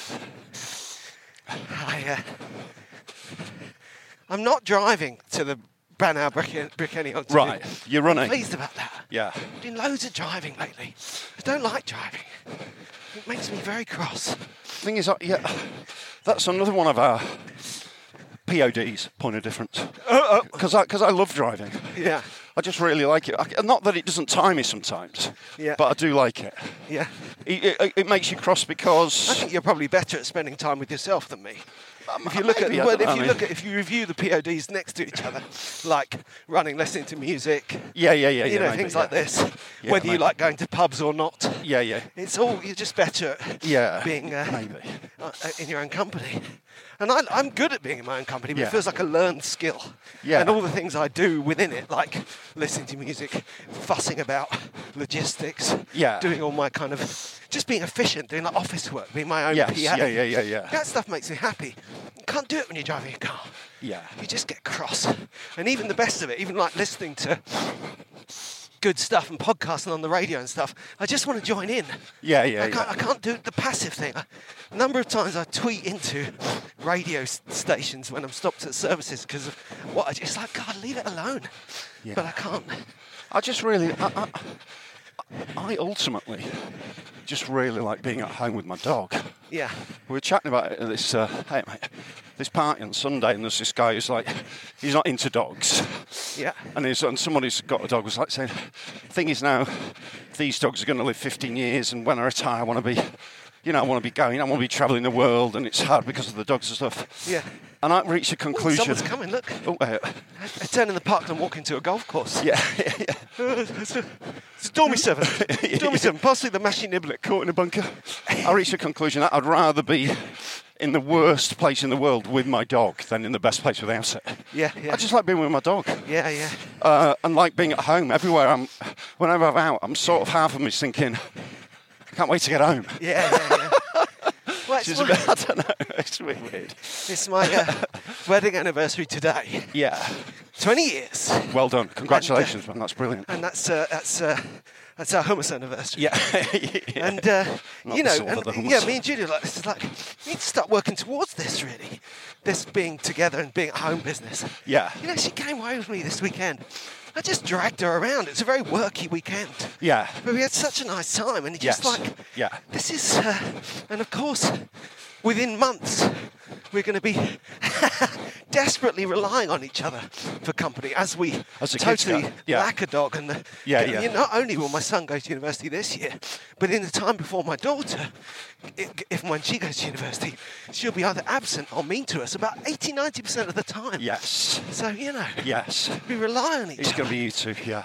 I'm not driving to the Banau Brickenion. Right, you're running. I'm pleased about that. Yeah. I've been loads of driving lately. I don't like driving. It makes me very cross. Thing is, that's another one of our PODs, point of difference. Because I love driving. Yeah. I just really like it. Not that it doesn't tie me sometimes, but I do like it. Yeah. It makes you cross because... I think you're probably better at spending time with yourself than me. If you look at, Maybe, I well, don't know, if you review the PODs next to each other, like running, listening to music, Yeah, you know, maybe, things yeah. like this, Yeah, whether you maybe. like going to pubs or not, Yeah, yeah. it's all, you're just better at Yeah, being maybe. in your own company. And I'm good at being in my own company, but Yeah. it feels like a learned skill. Yeah. And all the things I do within it, like listening to music, fussing about logistics, Yeah. doing all my kind of, just being efficient, doing like office work, being my own Yes, PA. yeah. That stuff makes me happy. You can't do it when you're driving a car. Yeah. You just get cross. And even the best of it, even like listening to good stuff and podcasting on the radio and stuff, I just want to join in. Yeah. I can't do the passive thing. A number of times I tweet into radio stations when I'm stopped at services because of what it's like, God, leave it alone. Yeah. But I can't. I just really, I ultimately just really like being at home with my dog. Yeah. We were chatting about it at this, hey mate, this party on Sunday, and there's this guy who's like, he's not into dogs. Yeah. And someone who's got a dog was like saying, thing is now, these dogs are going to live 15 years, and when I retire, I want to be going, I want to be travelling the world, and it's hard because of the dogs and stuff. Yeah. And I reached a conclusion. Someone's coming, look. Oh, I turn in the park and walk into a golf course. yeah. It's Dormy 7. Dormy 7, possibly the Mashy Niblet. Caught in a bunker. I reached a conclusion that I'd rather be in the worst place in the world with my dog than in the best place without it. Yeah. I just like being with my dog. Yeah. And like being at home everywhere. Whenever I'm out, I'm sort of half of me's thinking, I can't wait to get home. Yeah. Well, Which is a bit, I don't know, it's a bit weird. it's my wedding anniversary today. Yeah. 20 years. Well done. Congratulations, man. That's brilliant. And that's our hummus anniversary. Yeah. And Not you the know, silver, the hummus. yeah, me and Julia like this is like we need to start working towards this really, this being together and being at home business. Yeah. You know, she came away with me this weekend. I just dragged her around. It's a very worky weekend. Yeah. But we had such a nice time, and it's just Yes. like, Yeah. this is, and of course, within months, we're going to be desperately relying on each other for company as we As the kids totally go. Yeah. lack a dog. And Yeah. you know, not only will my son go to university this year, but in the time before my daughter, when she goes to university, she'll be either absent or mean to us about 80-90% of the time. Yes. So, you know, Yes. we rely on each It's other going to be you two, yeah.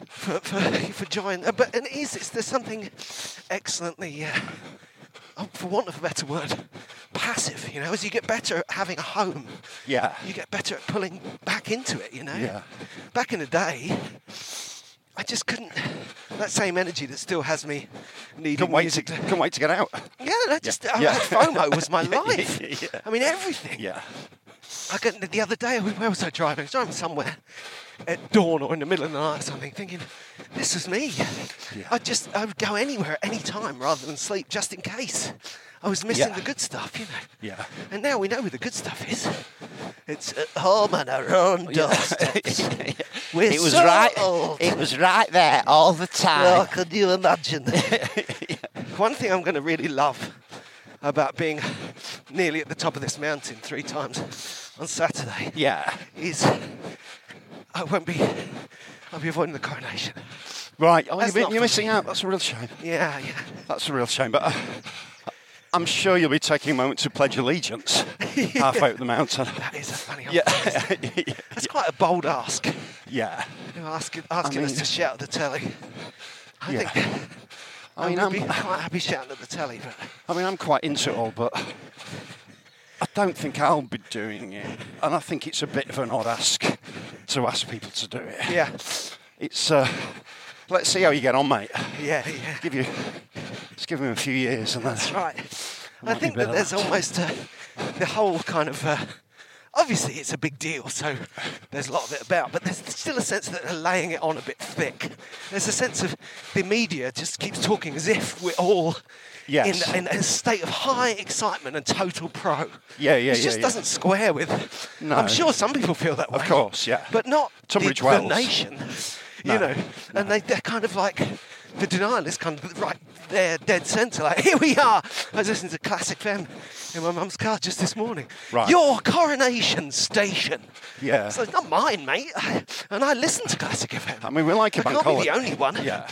for joy. But and there's something excellently, for want of a better word, passive. You know, as you get better at having a home, Yeah. you get better at pulling back into it. You know, Yeah. Back in the day, I just couldn't. That same energy that still has me needing Couldn't wait music. to get out. Yeah, that just Yeah. FOMO was my life. Yeah. I mean, everything. Yeah. The other day, where was I driving? I was driving somewhere at dawn or in the middle of the night or something, thinking, this is me. Yeah. I would go anywhere at any time rather than sleep, just in case I was missing Yeah. the good stuff, you know. Yeah. And now we know where the good stuff is. It's at home on our own doorsteps. We're It was so right. old. It was right there all the Oh, time. could you imagine? One thing I'm going to really love about being nearly at the top of this mountain 3 times on Saturday Yeah. is I'll be avoiding the coronation. Right. Oh, That's not you're for missing me. out. That's a real shame. Yeah. That's a real shame. But I'm sure you'll be taking a moment to pledge allegiance halfway up the mountain. That is a funny old Yeah. thing. That's quite a bold ask. Yeah. You know, asking us mean- to shout at the telly. I Yeah. think I mean, would be quite happy shouting at the telly, but I'm quite into it all, but I don't think I'll be doing it. And I think it's a bit of an odd ask to ask people to do it. yeah. It's, let's see how you get on, mate. Yeah. Just give him a few years and then. That's right. I Might be think a bit that of there's that. almost the whole kind of. Obviously, it's a big deal, so there's a lot of it about, but there's still a sense that they're laying it on a bit thick. There's a sense of the media just keeps talking as if we're all Yes. in a state of high excitement and total pro. Yeah, It just yeah. doesn't square with. No. I'm sure some people feel that way. Of course, yeah. But not Tunbridge the Wells. nation, you No, know. And they're kind of like, the denial is kind of right there, dead centre. Like, here we are. I was listening to Classic FM in my mum's car just this morning. Right. Your coronation station. Yeah. So it's not mine, mate. And I listen to Classic FM. I mean, we like a I bank can't be holiday. the only one. Yeah.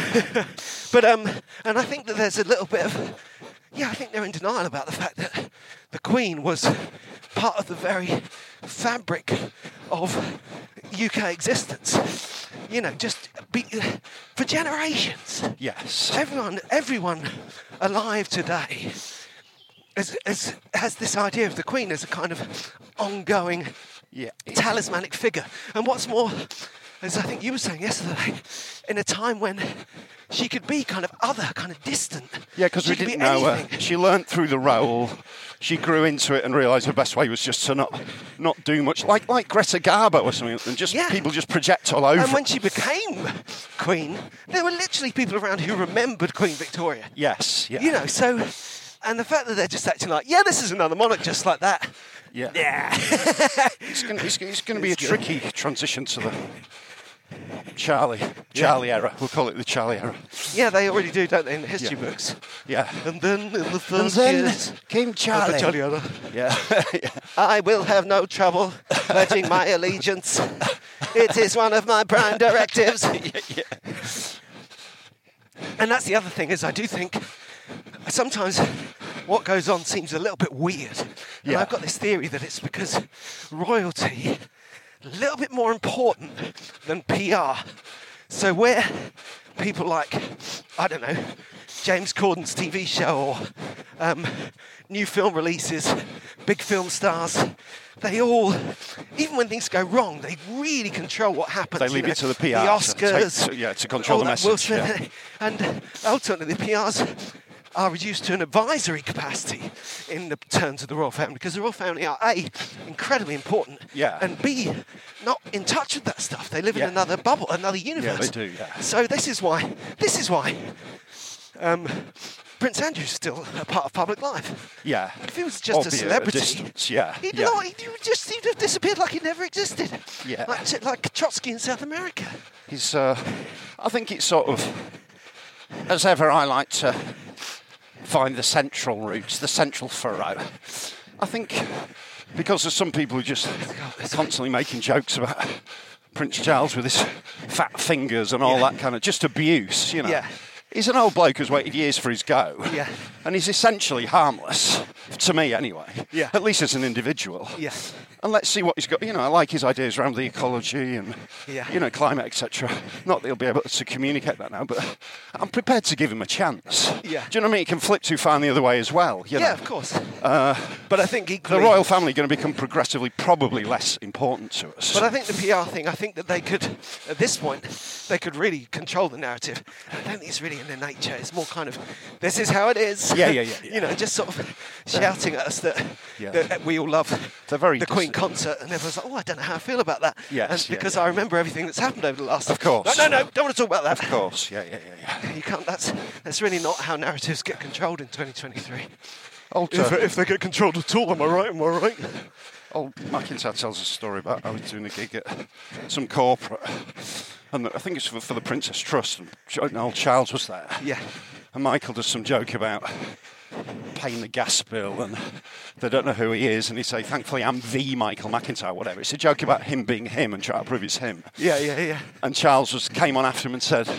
But and I think that there's a little bit of, I think they're in denial about the fact that the Queen was part of the very fabric of UK existence. You know, for generations. Yes. Everyone alive today has this idea of the Queen as a kind of ongoing talismanic figure. And what's more, as I think you were saying yesterday, in a time when she could be kind of other, kind of distant. Yeah, because we didn't know her. She learnt through the role. She grew into it and realised the best way was just to not do much, like Greta Garbo or something, and just people just project all over. And when she became Queen, there were literally people around who remembered Queen Victoria. Yes, yeah. You know, so, and the fact that they're just acting like, this is another monarch just like that. Yeah. It's going to be a tricky transition to the Charlie era. We'll call it the Charlie era. Yeah, they already do, don't they, in the history books? Yeah. And then in the first years came Charlie. The Charlie era. Yeah. I will have no trouble pledging my allegiance. It is one of my prime directives. And that's the other thing, is I do think sometimes what goes on seems a little bit weird. And I've got this theory that it's because royalty a little bit more important than PR. So where people like, I don't know, James Corden's TV show or new film releases, big film stars, they all, even when things go wrong, they really control what happens. They leave it to the PR. The Oscars. To control the message. Will Smith, and ultimately the PRs are reduced to an advisory capacity in the terms of the royal family, because the royal family are A, incredibly important, and B, not in touch with that stuff. They live in another bubble, another universe. Yeah, they do, So this is why Prince Andrew's still a part of public life. Yeah. If he was just a celebrity, he'd have disappeared like he never existed. Yeah. Like Trotsky in South America. He's, I think it's sort of, as ever, I like to find the central roots, the central furrow. I think because there's some people who just constantly making jokes about Prince Charles with his fat fingers and all that kind of just abuse, you know. Yeah. He's an old bloke who's waited years for his go. Yeah. And he's essentially harmless, to me anyway. Yeah. At least as an individual. Yeah. And let's see what he's got. You know, I like his ideas around the ecology and, climate, etc. Not that he'll be able to communicate that now, but I'm prepared to give him a chance. Yeah. Do you know what I mean? He can flip too far in the other way as well. You know? Of course. But I think equally, the royal family are going to become progressively probably less important to us. But I think the PR thing, I think that they could, at this point, they could really control the narrative. I don't think it's really in their nature. It's more kind of, this is how it is. Yeah. You know, just sort of shouting at us that we all love the Queen concert, and everyone's like, I don't know how I feel about that. Yes, because I remember everything that's happened over the last. Of course. No, don't want to talk about that. Of course, yeah. You can't. That's really not how narratives get controlled in 2023. If they get controlled at all, am I right? Old McIntyre tells a story about I was doing a gig at some corporate, and I think it's for the Princess Trust, and old Charles was there. Yeah. And Michael does some joke about paying the gas bill, and they don't know who he is, and he say, thankfully I'm the Michael McIntyre, whatever. It's a joke about him being him and trying to prove it's him. Yeah. And Charles came on after him and said,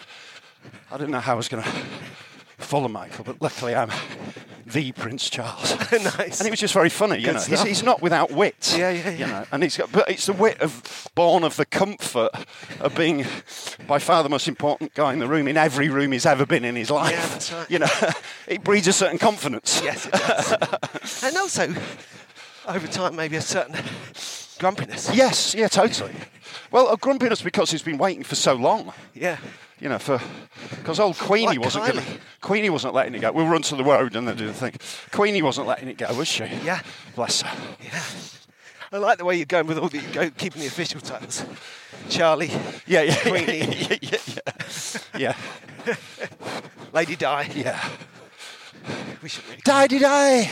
I didn't know how I was going to follow Michael, but luckily I'm the Prince Charles. Nice. And it was just very funny, you know. He's not without wit. Yeah. You know, and but it's the wit born of the comfort of being by far the most important guy in the room, in every room he's ever been in his life. Yeah, that's right. You know, it breeds a certain confidence. Yes, it does. And also, over time, maybe a certain grumpiness. Yes, yeah, totally. Well, a grumpiness because he's been waiting for so long. Yeah. You know, because old Queenie Queenie wasn't letting it go. We'll run to the road and then do the thing. Queenie wasn't letting it go, was she? Yeah. Bless her. Yeah. I like the way you're going with all keeping the official titles. Charlie. Yeah. Queenie. Yeah. Lady Di. Yeah. We should really. Die.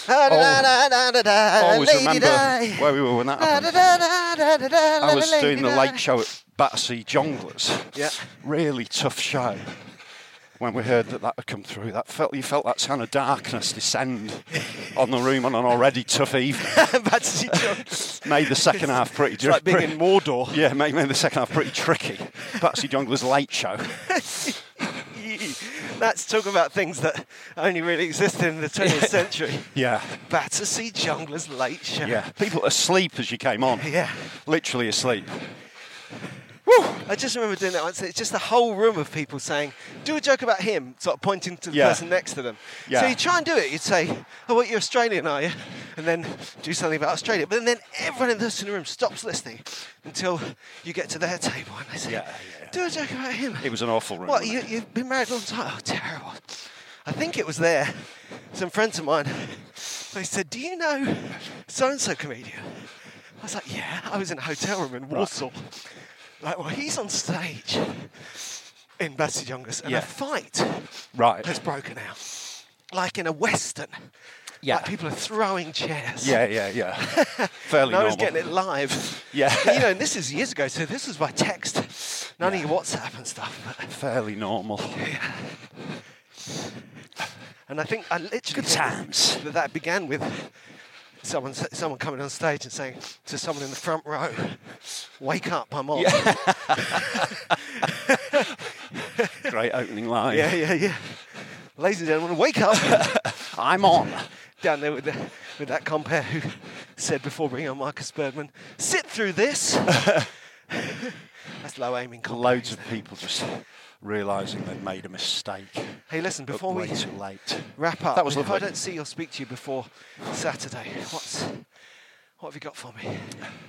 Always Lady remember Di. where we were when that happened. I was doing the late show at Battersea Jongleurs. Yeah. Really tough show. When we heard that had come through, you felt that kind of darkness descend on the room on an already tough evening. Battersea Jongleurs. Made the second half pretty. It's like being in Mordor. Yeah, made the second half pretty tricky. Battersea Jongleurs late show. That's talk about things that only really existed in the 20th century. Yeah. Battersea Jungler's Late Show. Yeah. People asleep as you came on. Yeah. Literally asleep. Woo! I just remember doing that once. It's just a whole room of people saying, do a joke about him, sort of pointing to the person next to them. Yeah. So you try and do it. You'd say, oh, what, you're Australian, are you? And then do something about Australia. But then everyone in the room stops listening until you get to their table and they say, do a joke about him. It was an awful room. What, you've been married a long time? Oh, terrible. I think it was there. Some friends of mine, they said, do you know so-and-so comedian? I was like, yeah. I was in a hotel room in Warsaw. Like, well, he's on stage in Battersea Jungler's and a fight has broken out. Like in a Western. Yeah. Like people are throwing chairs. Yeah. Fairly normal. I was getting it live. Yeah. But, you know, and this is years ago, so this was by text. None of your WhatsApp and stuff. But fairly normal. Yeah. And I think I literally... Good times. That began with... Someone coming on stage and saying to someone in the front row, wake up, I'm on. Yeah. Great opening line. Yeah. Ladies and gentlemen, wake up. I'm on. Down there with that compere who said before bringing on Marcus Bergman, sit through this. That's low aiming compere. Loads of people just realising they'd made a mistake. Hey, listen, before we too late. Wrap up, that was if lovely. I don't see or speak to you before Saturday, what have you got for me?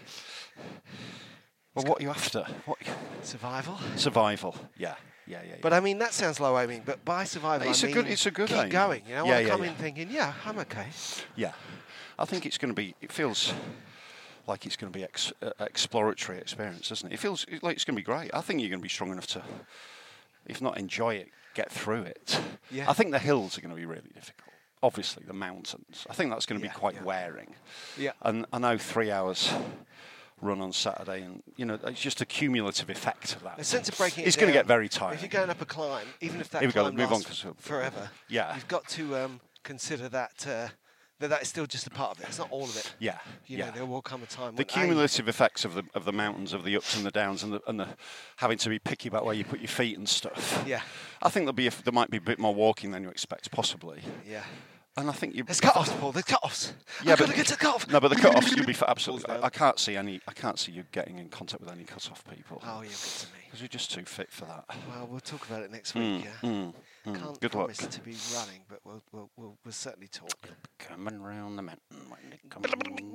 Well, what are you after? Survival. Survival. Yeah. But I mean, that sounds low aiming. But by survival, it's a good keep aim. going. You know, I come in thinking, I'm okay. Yeah, I think it's going to be. It feels like it's going to be exploratory experience, doesn't it? It feels like it's going to be great. I think you're going to be strong enough to, if not enjoy it, get through it. Yeah. I think the hills are going to be really difficult. Obviously, the mountains. I think that's going to be quite wearing. Yeah. And I know 3 hours run on Saturday, and you know, it's just a cumulative effect of that. A sense of breaking it's going to get very tired. If you're going up a climb, even if that climb lasts forever, you've got to consider that that is still just a part of it. It's not all of it. Yeah. You know, there will come a time. The cumulative effects of the mountains, of the ups and the downs, and the having to be picky about where you put your feet and stuff. Yeah. I think there might be a bit more walking than you expect, possibly. Yeah. And I think there's cut-offs, Paul. There's cut-offs. Yeah, I've got to get to the cut-off. No, but the cut-offs, you'll be absolutely. I can't see you getting in contact with any cut-off people. Oh, you're good to me. Because you're just too fit for that. Well, we'll talk about it next week. Can't good promise luck. to be running, but we'll certainly talk. Coming round the mountain when it comes.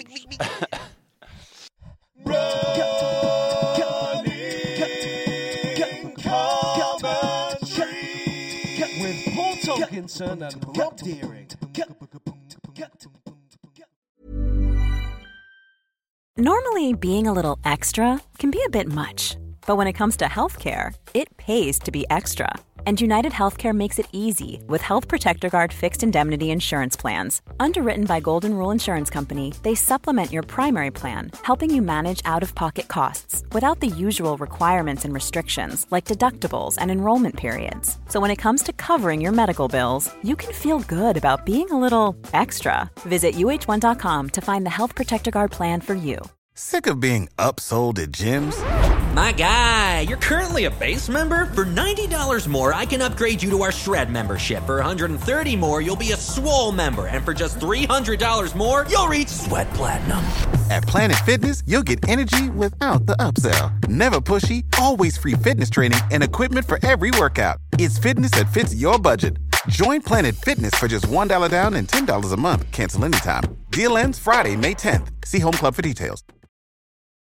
With Paul Tomkinson and Rob Deering. Normally, being a little extra can be a bit much, but when it comes to healthcare, it pays to be extra. And United Healthcare makes it easy with Health Protector Guard fixed indemnity insurance plans. Underwritten by Golden Rule Insurance Company, they supplement your primary plan, helping you manage out-of-pocket costs without the usual requirements and restrictions like deductibles and enrollment periods. So when it comes to covering your medical bills, you can feel good about being a little extra. Visit UH1.com to find the Health Protector Guard plan for you. Sick of being upsold at gyms? My guy, you're currently a base member? For $90 more, I can upgrade you to our Shred membership. For $130 more, you'll be a Swole member. And for just $300 more, you'll reach Sweat Platinum. At Planet Fitness, you'll get energy without the upsell. Never pushy, always free fitness training and equipment for every workout. It's fitness that fits your budget. Join Planet Fitness for just $1 down and $10 a month. Cancel anytime. Deal ends Friday, May 10th. See Home Club for details.